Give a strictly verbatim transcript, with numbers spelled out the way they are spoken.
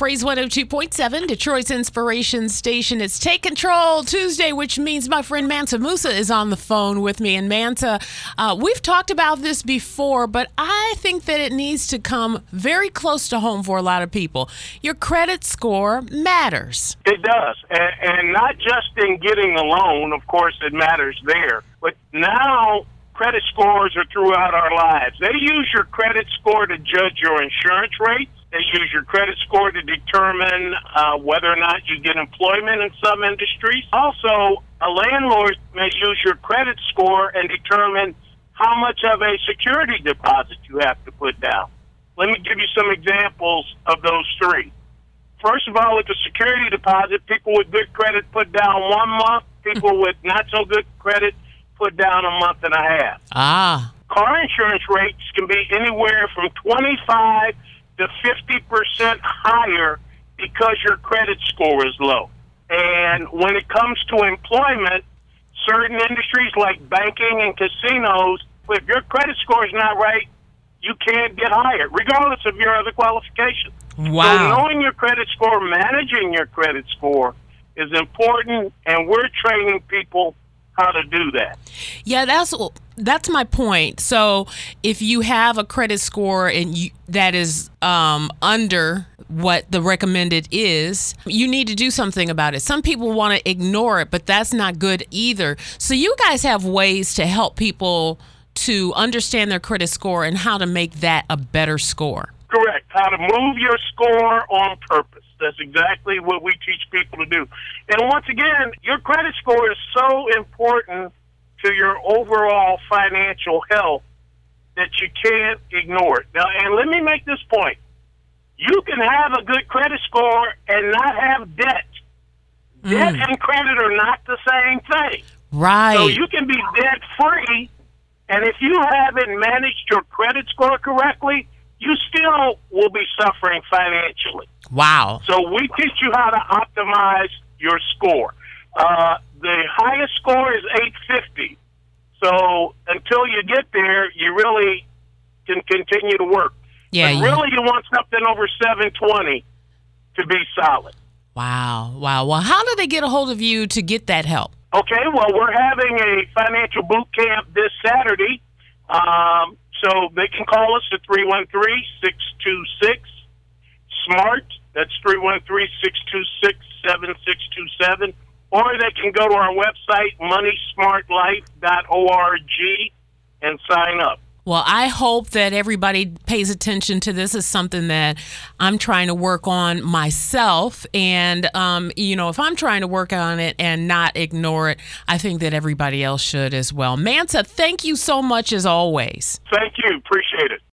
Praise one oh two point seven, Detroit's Inspiration Station. It's Take Control Tuesday, which means my friend Mansa Musa is on the phone with me. And Mansa, uh, we've talked about this before, but I think that it needs to come very close to home for a lot of people. Your credit score matters. It does. And, and not just in getting a loan, of course, it matters there. But now credit scores are throughout our lives. They use your credit score to judge your insurance rates. They use your credit score to determine uh, whether or not you get employment in some industries. Also, a landlord may use your credit score and determine how much of a security deposit you have to put down. Let me give you some examples of those three. First of all, with the security deposit, people with good credit put down one month. People with not so good credit put down a month and a half. Ah. Car insurance rates can be anywhere from twenty-five to fifty percent higher because your credit score is low. And when it comes to employment, certain industries like banking and casinos, if your credit score is not right, you can't get hired, regardless of your other qualifications. Wow. So knowing your credit score, managing your credit score is important, and we're training people how to do that. Yeah, that's that's my point. So if you have a credit score and you, that is um, under what the recommended is, you need to do something about it. Some people want to ignore it, but that's not good either. So you guys have ways to help people to understand their credit score and how to make that a better score. Correct. How to move your score on purpose. That's exactly what we teach people to do. And once again, your credit score is so important to your overall financial health that you can't ignore it. Now, and let me make this point. You can have a good credit score and not have debt. Mm. Debt and credit are not the same thing. Right. So you can be debt-free, and if you haven't managed your credit score correctly, you still will be suffering financially. Wow. So we teach you how to optimize your score. Uh, the highest score is eight fifty. So until you get there, you really can continue to work. Yeah. But yeah. really, you want something over seven twenty to be solid. Wow. Wow. Well, how do they get a hold of you to get that help? Okay. Well, we're having a financial boot camp this Saturday. Um, so they can call us at three one three, six two six, SMART. That's three one three, six two six, seven six two seven. Or they can go to our website, money smart life dot org, and sign up. Well, I hope that everybody pays attention to this. Is something that I'm trying to work on myself. And, um, you know, if I'm trying to work on it and not ignore it, I think that everybody else should as well. Mansa, thank you so much as always. Thank you. Appreciate it.